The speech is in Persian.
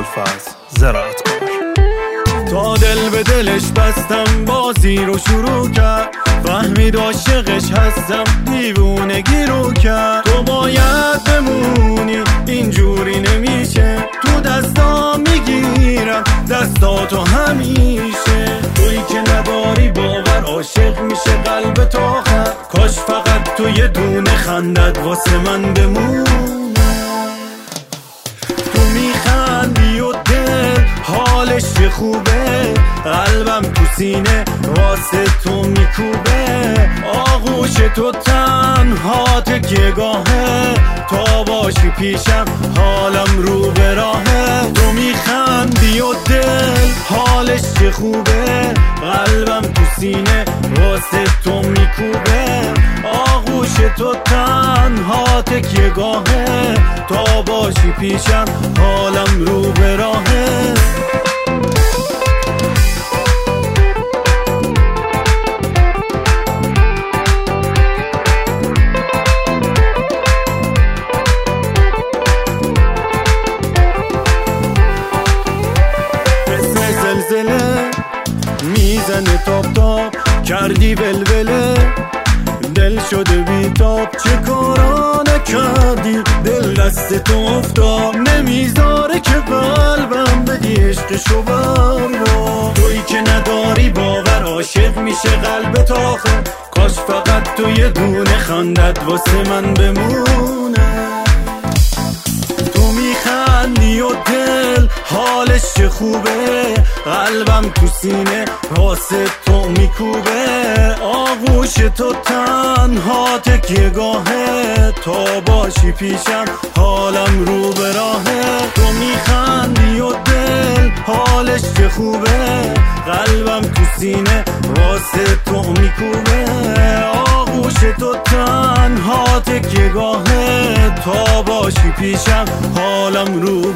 ابوالفضل زراعتکار. تا دل به دلش بستم بازی رو شروع کرد، فهمید عاشقش هستم دیوونگی رو کرد. تو باید بمونی اینجوری نمیشه، تو دستا میگیرم دستاتو همیشه. تویی که نداری باور عاشق میشه قلب تا آخر، کاش فقط تو یه دونه خندت واسه من بمونه. تو میخندی و دل حالش خوبه، قلبم تو سینه واسه تو میکوبه. آغوش تو تنها تکیه‌گاهه، تا باشی پیشم حالم رو به راهه. تو میخندی و دل حالش خوبه، قلبم تو سینه واسه تو میکوبه. آغوش تو تنها تکیه‌گاهه، تا باشی پیشم حالم رو به راهه. زلزله میزنه تاب تاب، کردی ولوله دل شده بیتاب. چه کارانه کردی دل دست تو افتاد، نمیذاره که قلبم بدی عشقشو بروا. تویی که نداری باور عاشق میشه قلب تا آخر، کاش فقط تو یه دونه خندت واسه من بمونه. تو میخندی و دل حالش خوبه، قلبم تو سینه واسه تو میکوبه. آغوش تو تنها تکیه‌گاهه، تا باشی پیشم حالم رو به راهه. تو میخندی و دل حالش خوبه، قلبم تو سینه واسه تو میکوبه. آغوش تو تنها تکیه‌گاهه، تا باشی پیشم حالم رو